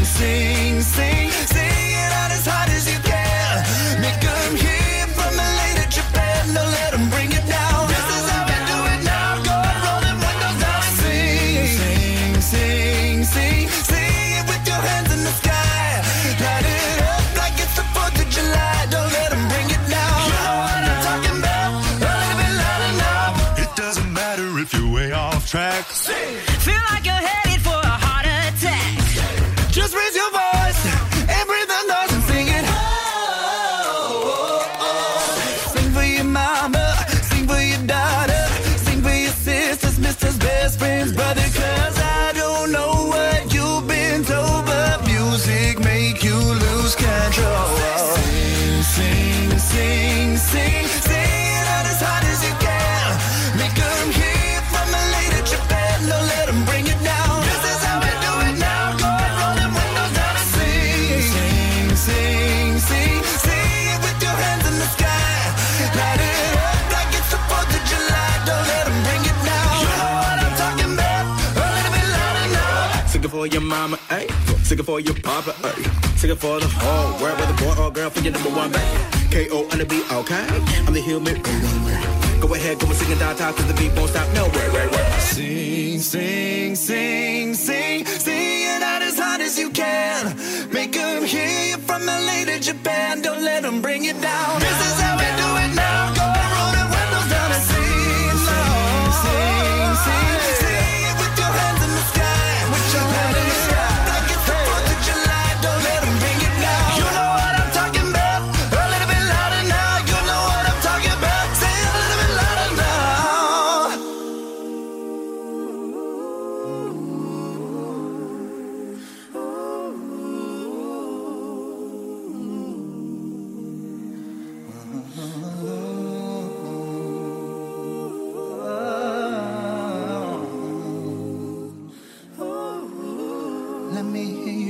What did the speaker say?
sing, sing, sing it out as hard as you can. Make them hear from LA to Japan. Don't let them bring it down. This is how we do it now. Go and roll them windows down and sing, sing, sing, sing, sing it with your hands in the sky. Light it up like it's the 4th of July. Don't let them bring it down. You know what I'm talking about. A little bit louder now. It doesn't matter if you're way off track. Sing. Feel like you're headed for a heart attack. Just raise your voice and breathe the noise and sing it. Sing for your mama, sing for your daughter, sing for your sisters, misters, best friends, brother. Cause I don't know what you've been told, but music make you lose control. Sing, sing, sing, sing, sing it out as hard as you can. Make them hear from LA to Japan. Don't let them bring it down. This is how we do it now. Go and roll them windows down and sing, sing, sing, sing, sing it with your hands in the sky. Light it up like it's the 4th of July. Don't let them bring it down. You know what I'm talking about. A little bit louder now. Sing it for your mama, ayy. Sing it for your papa, ayy. Sing it for the whole world, whether boy or girl, for your number one baby. K.O. on the beat, okay? I'm the human. Go ahead, go and sing it downtown, cause the beat won't stop. No, wait. Sing, sing, sing, sing, sing it out as hard as you can. Make them hear you from LA to Japan. Don't let them bring it down. This is how we do it now. Go and roll the windows down and sing, sing, sing, sing, sing it with your hands in the sky. With your hands in the sky. Like it's the 4th of July. Don't let them bring it down. You know what I'm talking about. A little bit louder now. You know what I'm talking about. Say it a little bit louder now. Let me hear